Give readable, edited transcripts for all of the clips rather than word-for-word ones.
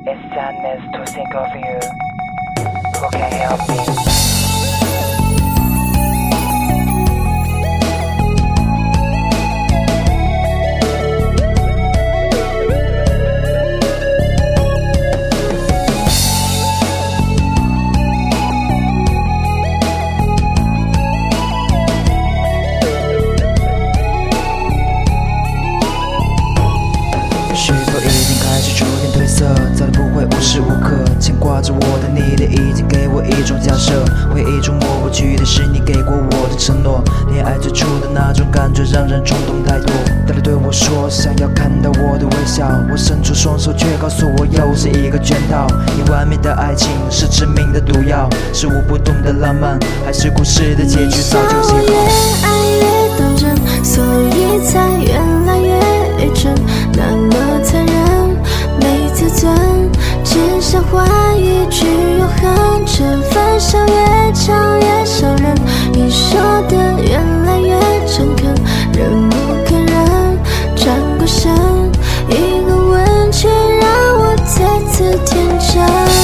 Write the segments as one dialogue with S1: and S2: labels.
S1: It's sadness to think of you. Who can help me?
S2: 再不会无时无刻牵挂着我的你的已经给我一种假设，回忆中抹不去的是你给过我的承诺，恋爱最初的那种感觉让人冲动太多。当你对我说想要看到我的微笑，我伸出双手却告诉我又是一个圈套。你完美的爱情是致命的毒药，是我不懂的浪漫，还是故事的结局早就写好？
S3: 越爱越当真，所以才越来越真，那么残忍。没自尊，只想换一句永恒，这份伤越长越伤人，你说的越来越诚恳，忍无可忍，转过身，一个吻却让我再次天真。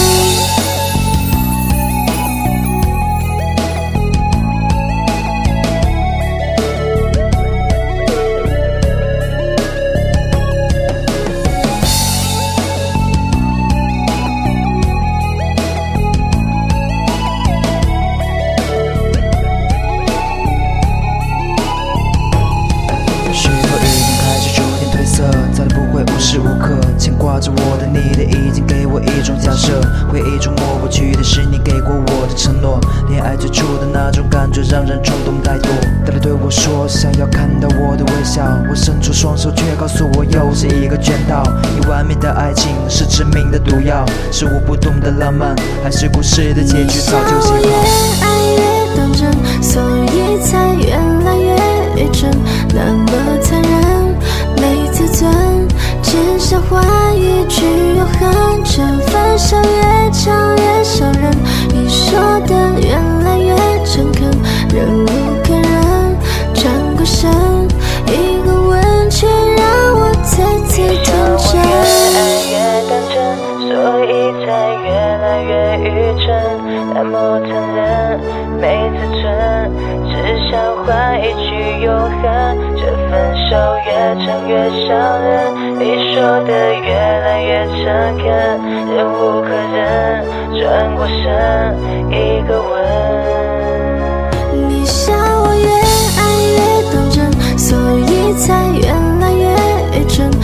S2: 无时无刻牵挂着我的你的已经给我一种假设，回忆中抹不去的是你给过我的承诺，恋爱最初的那种感觉让人冲动太多。当你对我说想要看到我的微笑，我伸出双手却告诉我又是一个圈套。你完美的爱情是致命的毒药，是我不懂的浪漫，还是故事的结局早就写好？
S3: 越爱越当真，所以才越来越真，那么残忍，没自尊，只想换一句永恒，这份伤越长越伤人，你说的越来越诚恳，忍无可忍，转过身，一个吻却让我再次天真。
S1: 越爱越当真，所以才越来越愚蠢，那么残忍，没自尊，只想换一句永恒，这分手越长越伤人，你说的越来越诚恳，忍无可忍，转过身，一个吻。
S3: 你想我越爱越当真，所以才越来越真，